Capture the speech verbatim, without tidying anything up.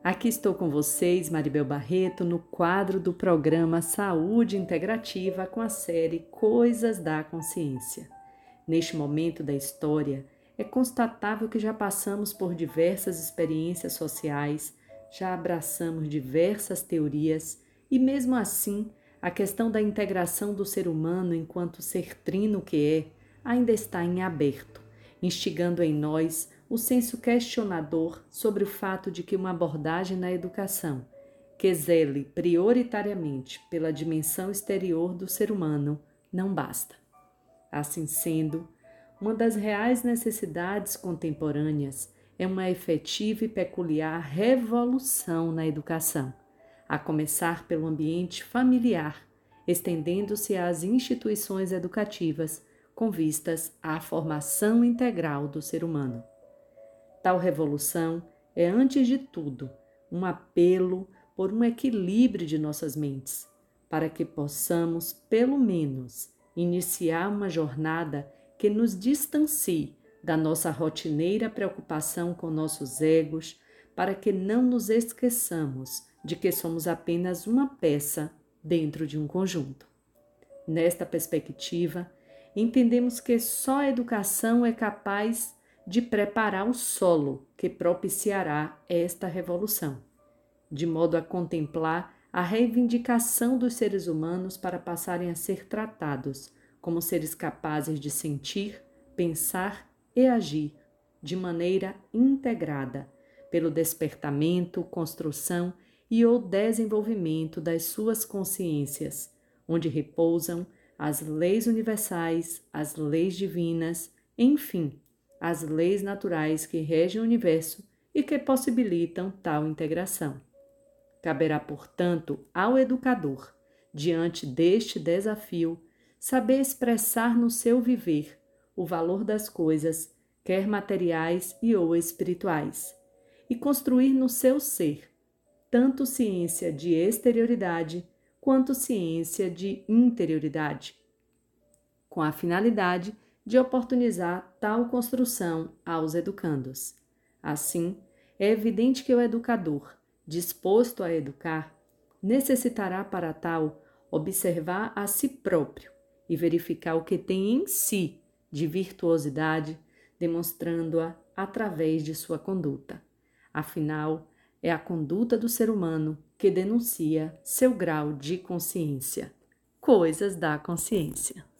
Aqui estou com vocês, Maribel Barreto, no quadro do programa Saúde Integrativa com a série Coisas da Consciência. Neste momento da história, é constatável que já passamos por diversas experiências sociais, já abraçamos diversas teorias e, mesmo assim, a questão da integração do ser humano enquanto ser trino que é ainda está em aberto, instigando em nós o senso questionador sobre o fato de que uma abordagem na educação que zele prioritariamente pela dimensão exterior do ser humano não basta. Assim sendo, uma das reais necessidades contemporâneas é uma efetiva e peculiar revolução na educação, a começar pelo ambiente familiar, estendendo-se às instituições educativas com vistas à formação integral do ser humano. Tal revolução é, antes de tudo, um apelo por um equilíbrio de nossas mentes, para que possamos, pelo menos, iniciar uma jornada que nos distancie da nossa rotineira preocupação com nossos egos, para que não nos esqueçamos de que somos apenas uma peça dentro de um conjunto. Nesta perspectiva, entendemos que só a educação é capaz de preparar o solo que propiciará esta revolução, de modo a contemplar a reivindicação dos seres humanos para passarem a ser tratados como seres capazes de sentir, pensar e agir de maneira integrada pelo despertamento, construção e ou desenvolvimento das suas consciências, onde repousam as leis universais, as leis divinas, enfim, as leis naturais que regem o universo e que possibilitam tal integração. Caberá, portanto, ao educador, diante deste desafio, saber expressar no seu viver o valor das coisas, quer materiais e ou espirituais, e construir no seu ser tanto ciência de exterioridade quanto ciência de interioridade, com a finalidade de oportunizar tal construção aos educandos. Assim, é evidente que o educador, disposto a educar, necessitará para tal observar a si próprio e verificar o que tem em si de virtuosidade, demonstrando-a através de sua conduta. Afinal, é a conduta do ser humano que denuncia seu grau de consciência. Coisas da consciência.